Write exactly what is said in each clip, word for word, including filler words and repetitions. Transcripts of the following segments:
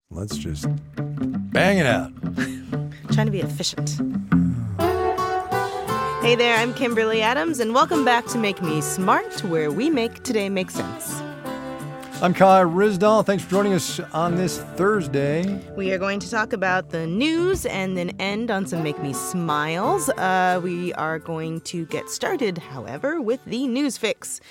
Let's just bang it out. Trying to be efficient. Hey there, I'm Kimberly Adams, and welcome back to Make Me Smart, where we make today make sense. I'm Kai Ryssdal. Thanks for joining us on this Thursday. We are going to talk about the news and then end on some Make Me Smiles. Uh, we are going to get started, however, with the news fix.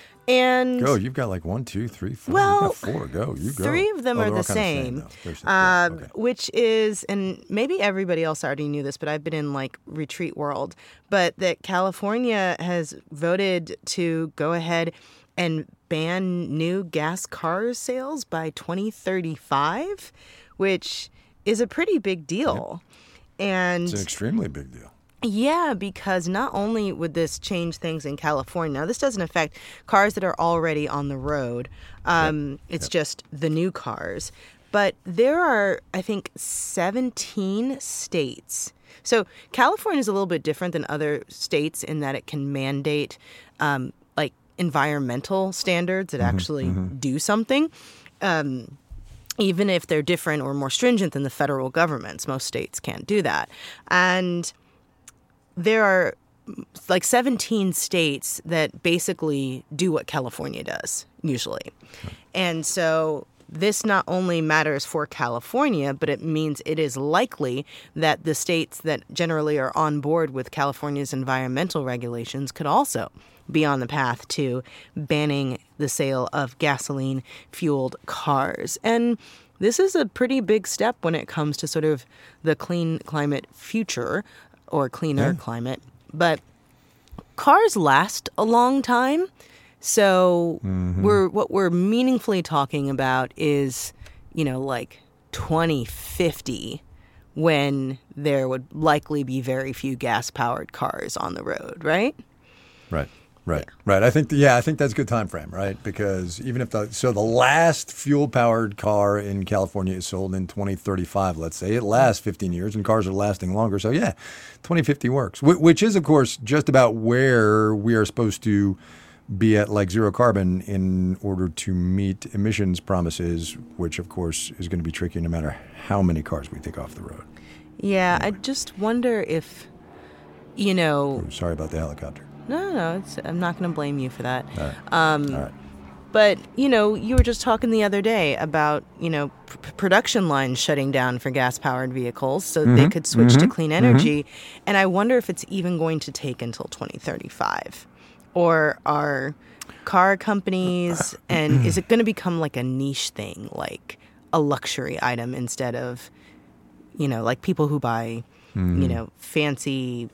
And go. You've got like one, two, three, four. Well, You've got four. Go. You go. Three of them oh, are the same, same uh, okay. Which is, and maybe everybody else already knew this, but I've been in like retreat world, but that California has voted to go ahead and ban new gas car sales by twenty thirty-five, which is a pretty big deal. Yep. And it's an extremely big deal. Yeah, because not only would this change things in California, now this doesn't affect cars that are already on the road. Um, yep. It's yep. just the new cars. But there are, I think, seventeen states. So California is a little bit different than other states in that it can mandate um, like environmental standards that mm-hmm, actually mm-hmm. do something. Um even if they're different or more stringent than the federal governments. Most states can't do that. And there are like seventeen states that basically do what California does, usually. And so this not only matters for California, but it means it is likely that the states that generally are on board with California's environmental regulations could also be on the path to banning the sale of gasoline-fueled cars. And this is a pretty big step when it comes to sort of the clean climate future or cleaner yeah. climate. But cars last a long time. So mm-hmm. we're what we're meaningfully talking about is, you know, like twenty fifty, when there would likely be very few gas-powered cars on the road, right? Right. Right, yeah. right. I think, yeah, I think that's a good time frame, right? Because even if the, so the last fuel-powered car in California is sold in twenty thirty-five, let's say, it lasts fifteen years and cars are lasting longer. So yeah, twenty fifty works, which is, of course, just about where we are supposed to be at like zero carbon in order to meet emissions promises, which, of course, is going to be tricky no matter how many cars we take off the road. Yeah, anyway. I just wonder if, you know. Oh, sorry about the helicopter. No, no, no it's, I'm not going to blame you for that. All right. Um, All right. But, you know, you were just talking the other day about, you know, pr- production lines shutting down for gas-powered vehicles so mm-hmm. they could switch mm-hmm. to clean energy. Mm-hmm. And I wonder if it's even going to take until twenty thirty-five. Or are car companies, and is it going to become like a niche thing, like a luxury item instead of, you know, like people who buy, mm-hmm. you know, fancy...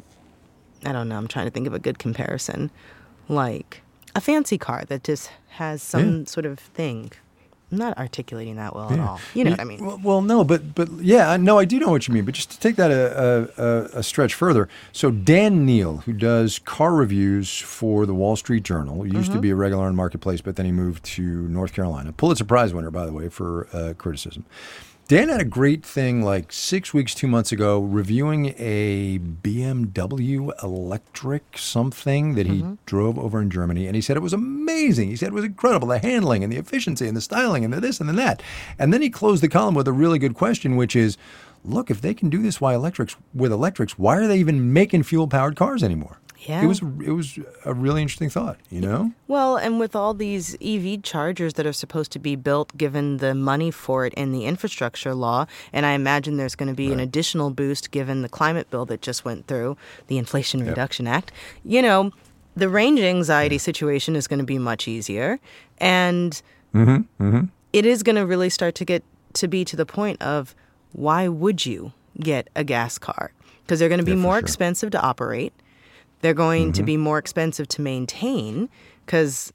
I don't know. I'm trying to think of a good comparison. Like a fancy car that just has some yeah. sort of thing. I'm not articulating that well yeah. at all. You know yeah. what I mean? Well, well, no, but but yeah, no, I do know what you mean. But just to take that a, a, a stretch further, so Dan Neal, who does car reviews for the Wall Street Journal, used mm-hmm. to be a regular on Marketplace, but then he moved to North Carolina. Pulitzer Prize winner, by the way, for uh, criticism. Dan had a great thing like six weeks, two months ago, reviewing a B M W electric something that he mm-hmm. drove over in Germany. And he said it was amazing. He said it was incredible, the handling and the efficiency and the styling and the this and the that. And then he closed the column with a really good question, which is, look, if they can do this why electrics with electrics, why are they even making fuel-powered cars anymore? Yeah. It was it was a really interesting thought, you know? Well, and with all these E V chargers that are supposed to be built, given the money for it in the infrastructure law, and I imagine there's going to be right. an additional boost given the climate bill that just went through, the Inflation yep. Reduction Act, you know, the range anxiety situation is going to be much easier. And mm-hmm. Mm-hmm. it is going to really start to get to be to the point of why would you get a gas car? Because they're going to be yeah, more sure. expensive to operate. They're going mm-hmm. to be more expensive to maintain because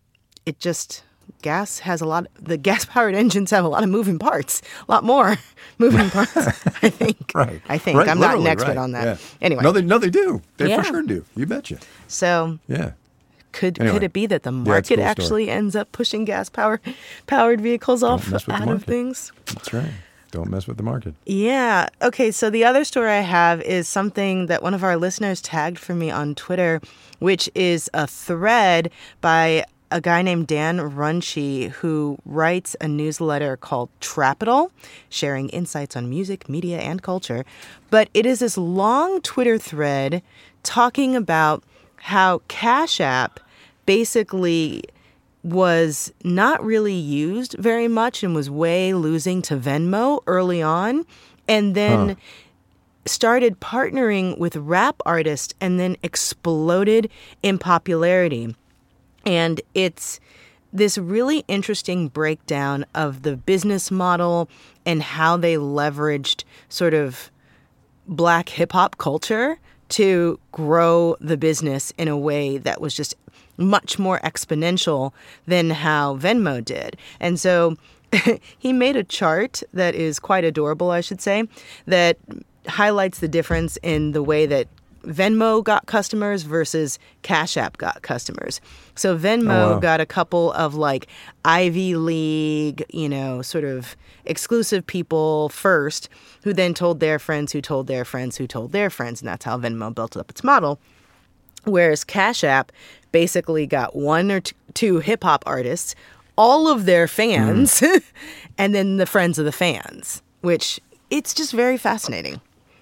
it just, gas has a lot, the gas-powered engines have a lot of moving parts, a lot more moving parts, I think. Right. I think. Right. I'm Literally, not an expert right. on that. Yeah. Anyway. No, they, no, they do. They yeah. for sure do. You betcha. So yeah. could anyway. could it be that the market yeah, cool actually ends up pushing gas-powered powered vehicles off out of things? That's right. Don't mess with the market. Yeah. Okay, so the other story I have is something that one of our listeners tagged for me on Twitter, which is a thread by a guy named Dan Runchi who writes a newsletter called Trapital, sharing insights on music, media, and culture. But it is this long Twitter thread talking about how Cash App basically was not really used very much and was way losing to Venmo early on, and then huh. started partnering with rap artists and then exploded in popularity. And it's this really interesting breakdown of the business model and how they leveraged sort of Black hip-hop culture to grow the business in a way that was just much more exponential than how Venmo did. And so he made a chart that is quite adorable, I should say, that highlights the difference in the way that Venmo got customers versus Cash App got customers. So Venmo oh, wow. got a couple of like Ivy League, you know, sort of exclusive people first, who then told their friends, who told their friends, who told their friends. And that's how Venmo built up its model. Whereas Cash App basically got one or t- two hip-hop artists, all of their fans, mm. and then the friends of the fans, which it's just very fascinating.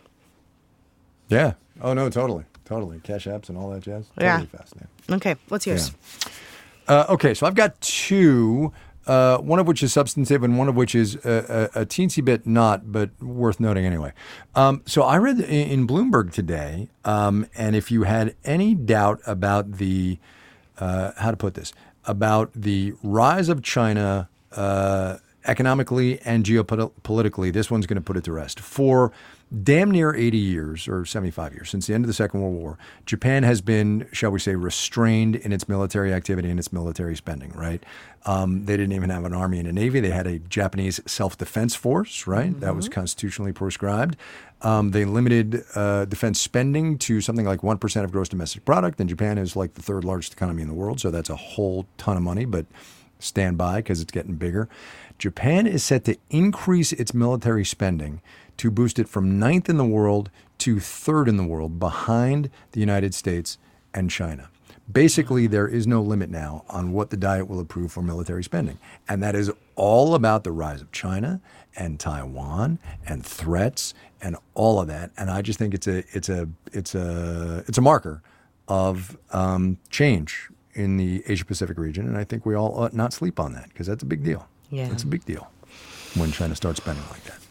Yeah. Oh, no, totally. Totally. Cash Apps and all that jazz. Totally yeah. fascinating. Okay. What's yours? Yeah. Uh, okay. So I've got two, uh, one of which is substantive and one of which is a, a, a teensy bit not, but worth noting anyway. Um, so I read in, in Bloomberg today, um, and if you had any doubt about the, uh, how to put this, about the rise of China uh, economically and geopolitically, this one's going to put it to rest. For damn near eighty years or seventy-five years, since the end of the Second World War, Japan has been, shall we say, restrained in its military activity and its military spending, right? Um, they didn't even have an army and a navy. They had a Japanese self-defense force, right? Mm-hmm. That was constitutionally prescribed. Um, they limited uh, defense spending to something like one percent of gross domestic product, and Japan is like the third largest economy in the world, so that's a whole ton of money, but stand by because it's getting bigger. Japan is set to increase its military spending to boost it from ninth in the world to third in the world, behind the United States and China. Basically, there is no limit now on what the Diet will approve for military spending. And that is all about the rise of China and Taiwan and threats and all of that. And I just think it's a it's a it's a it's a marker of um, change in the Asia-Pacific region. And I think we all ought not sleep on that, because that's a big deal. Yeah. That's a big deal when China starts spending like that.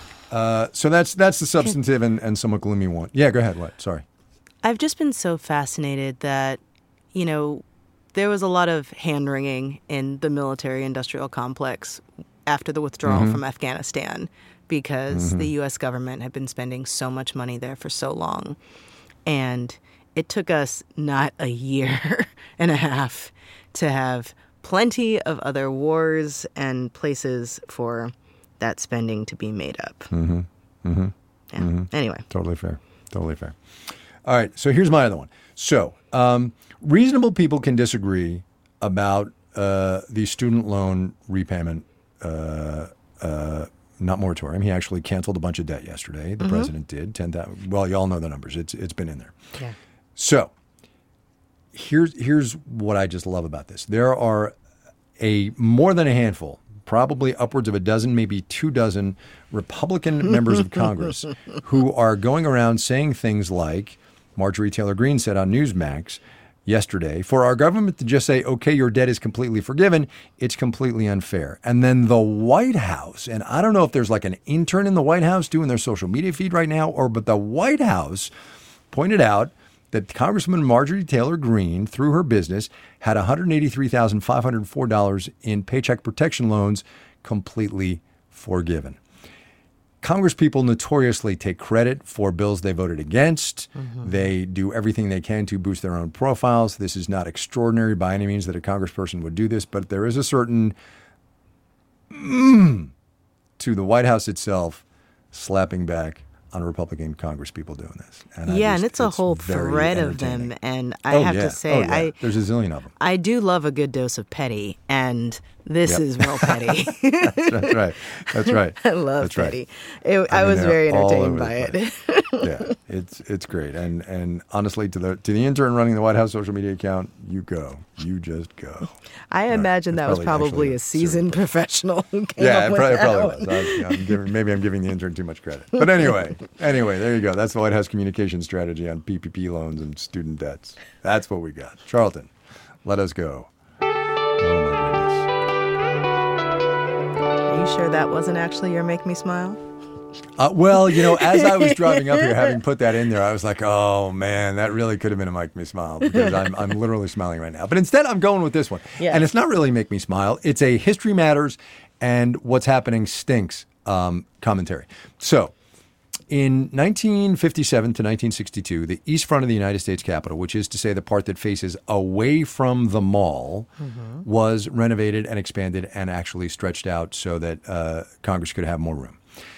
Uh, so that's that's the substantive and, and somewhat gloomy one. Yeah, go ahead. What? Sorry. I've just been so fascinated that, you know, there was a lot of hand-wringing in the military-industrial complex after the withdrawal mm-hmm. from Afghanistan, because mm-hmm. the U S government had been spending so much money there for so long. And it took us not a year and a half to have plenty of other wars and places for that spending to be made up. Mm-hmm. Mm-hmm. Yeah. Mm-hmm. Anyway. Totally fair. Totally fair. All right. So here's my other one. So um, reasonable people can disagree about uh, the student loan repayment, uh, uh, not moratorium. He actually canceled a bunch of debt yesterday. The mm-hmm. president did. ten thousand. Well, you all know the numbers. It's it's been in there. Yeah. So here's here's what I just love about this. There are a more than a handful, probably upwards of a dozen, maybe two dozen Republican members of Congress who are going around saying things like Marjorie Taylor Greene said on Newsmax yesterday, for our government to just say, okay, your debt is completely forgiven, it's completely unfair. And then the White House, and I don't know if there's like an intern in the White House doing their social media feed right now, or but the White House pointed out that Congresswoman Marjorie Taylor Greene, through her business, had one hundred eighty-three thousand five hundred four dollars in Paycheck Protection loans completely forgiven. Congresspeople notoriously take credit for bills they voted against. Mm-hmm. They do everything they can to boost their own profiles. This is not extraordinary by any means that a congressperson would do this, but there is a certain mm, to the White House itself slapping back on Republican congresspeople doing this. And yeah, just, and it's a whole thread of them. And I oh, have yeah. to say, oh, yeah. I there's a zillion of them. I do love a good dose of petty, and this yep. is real petty. that's, that's right. That's right. I love that's petty. Right. It, I, I mean, was very entertained by it. Yeah, it's it's great. And and honestly, to the to the intern running the White House social media account, you go. You just go. I imagine right. that was probably probably a seasoned professional who came Yeah, up it with probably, that probably one. was. I was I'm giving, maybe I'm giving the intern too much credit. But anyway, anyway, there you go. That's the White House communication strategy on P P P loans and student debts. That's what we got. Charlton, let us go. Oh, my goodness. Are you sure that wasn't actually your Make Me Smile? Uh, well, you know, as I was driving up here, having put that in there, I was like, oh, man, that really could have been a Make Me Smile because I'm, I'm literally smiling right now. But instead, I'm going with this one. Yes. And it's not really Make Me Smile. It's a History Matters and What's Happening Stinks um, commentary. So in nineteen fifty-seven to nineteen sixty-two, the east front of the United States Capitol, which is to say the part that faces away from the mall, mm-hmm. was renovated and expanded and actually stretched out so that uh, Congress could have more room.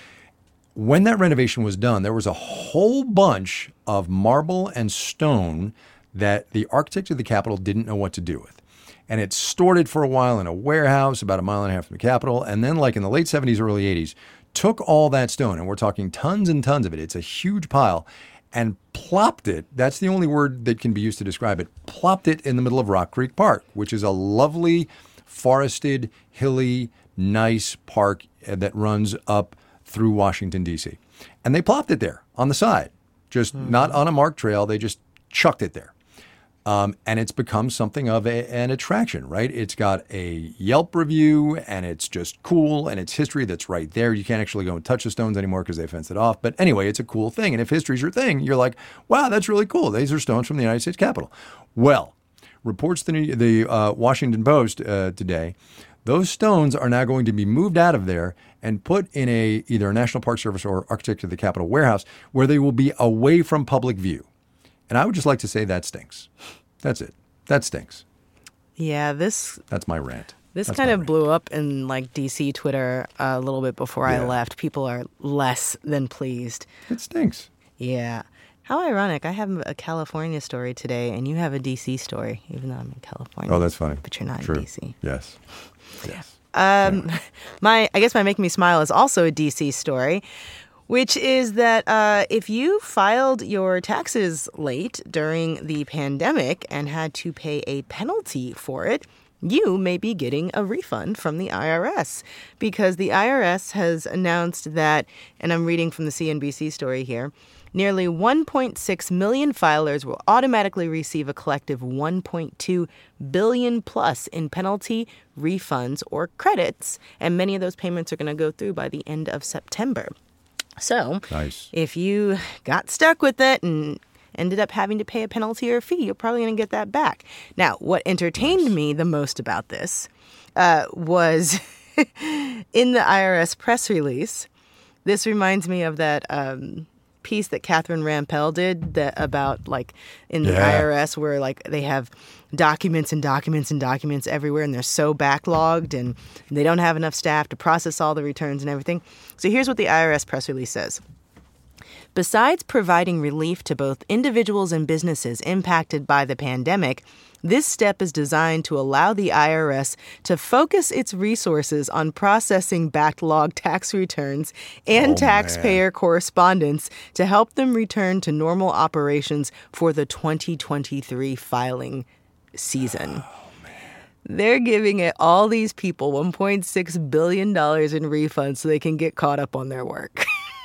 When that renovation was done, there was a whole bunch of marble and stone that the architect of the Capitol didn't know what to do with. And it stored it for a while in a warehouse about a mile and a half from the Capitol. And then like in the late seventies, early eighties, took all that stone, and we're talking tons and tons of it. It's a huge pile, and plopped it. That's the only word that can be used to describe it. Plopped it in the middle of Rock Creek Park, which is a lovely, forested, hilly, nice park that runs up through Washington, D C. And they plopped it there on the side, just mm-hmm. not on a marked trail. They just chucked it there. Um, and it's become something of a, an attraction, right? It's got a Yelp review, and it's just cool, and it's history that's right there. You can't actually go and touch the stones anymore because they fenced it off. But anyway, it's a cool thing. And if history's your thing, you're like, wow, that's really cool. These are stones from the United States Capitol. Well, reports the, the uh, Washington Post uh, today, those stones are now going to be moved out of there and put in a either a National Park Service or Architect of the Capitol warehouse where they will be away from public view. And I would just like to say that stinks. That's it. That stinks. Yeah, this... That's my rant. This That's kind of rant. blew up in like D C Twitter a little bit before Yeah. I left. People are less than pleased. It stinks. Yeah. How ironic. I have a California story today, and you have a D C story, even though I'm in California. Oh, that's funny. But you're not True. in D C. Yes. Yes. Um, Yeah. my, I guess my Make Me Smile is also a D C story, which is that uh, if you filed your taxes late during the pandemic and had to pay a penalty for it, you may be getting a refund from the I R S, because the I R S has announced that, and I'm reading from the C N B C story here, nearly one point six million filers will automatically receive a collective one point two billion dollars plus in penalty, refunds, or credits, and many of those payments are going to go through by the end of September. So Nice. if you got stuck with it and ended up having to pay a penalty or a fee, you're probably going to get that back. Now, what entertained Nice. me the most about this uh, was in the I R S press release. This reminds me of that um, piece that Catherine Rampell did that about like in the Yeah. I R S where like they have documents and documents and documents everywhere, and they're so backlogged and they don't have enough staff to process all the returns and everything. So here's what the I R S press release says. Besides providing relief to both individuals and businesses impacted by the pandemic, this step is designed to allow the I R S to focus its resources on processing backlogged tax returns and Oh, taxpayer man. correspondence to help them return to normal operations for the twenty twenty-three filing season. They're giving it all these people one point six billion dollars in refunds so they can get caught up on their work.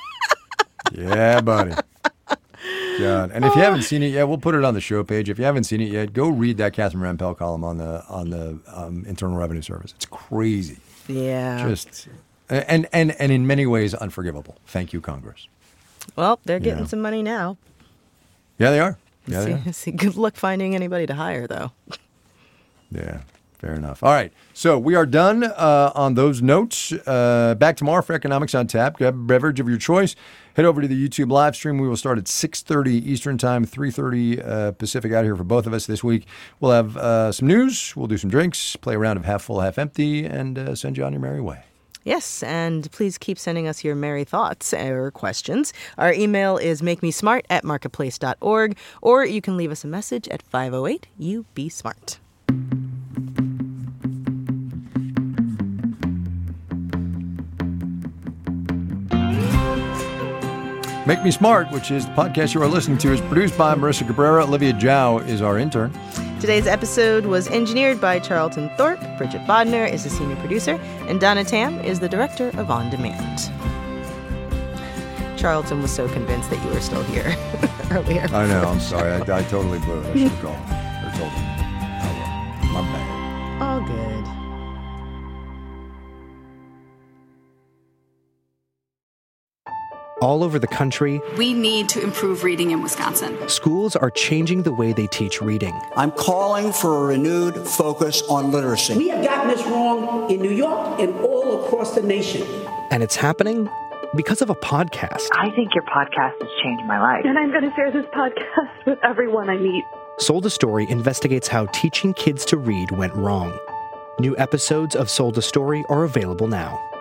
Yeah, buddy. God. And if you haven't seen it yet, we'll put it on the show page. If you haven't seen it yet, go read that Catherine Rampell column on the on the um, Internal Revenue Service. It's crazy. Yeah. Just and and and in many ways unforgivable. Thank you, Congress. Well, they're getting Yeah. some money now. Yeah, they are. Yeah, they are. See, see, good luck finding anybody to hire, though. Yeah, fair enough. All right. So we are done uh, on those notes. Uh, back tomorrow for Economics on Tap. Grab a beverage of your choice. Head over to the YouTube live stream. We will start at six thirty Eastern Time, three thirty uh, Pacific out here for both of us this week. We'll have uh, some news. We'll do some drinks, play a round of half full, half empty, and uh, send you on your merry way. Yes, and please keep sending us your merry thoughts or questions. Our email is makemesmart at marketplace dot org, or you can leave us a message at five oh eight U B SMART. Make Me Smart, which is the podcast you are listening to, is produced by Marissa Cabrera. Olivia Zhao is our intern. Today's episode was engineered by Charlton Thorpe. Bridget Bodner is the senior producer, and Donna Tam is the director of On Demand. Charlton was so convinced that you were still here earlier. I know. I'm sorry. I, I totally blew it. I should have called or told him. Oh, well. My bad. All good. All over the country, we need to improve reading in Wisconsin. Schools are changing the way they teach reading. I'm calling for a renewed focus on literacy. We have gotten this wrong in New York and all across the nation. And it's happening because of a podcast. I think your podcast has changed my life. And I'm going to share this podcast with everyone I meet. Sold a Story investigates how teaching kids to read went wrong. New episodes of Sold a Story are available now.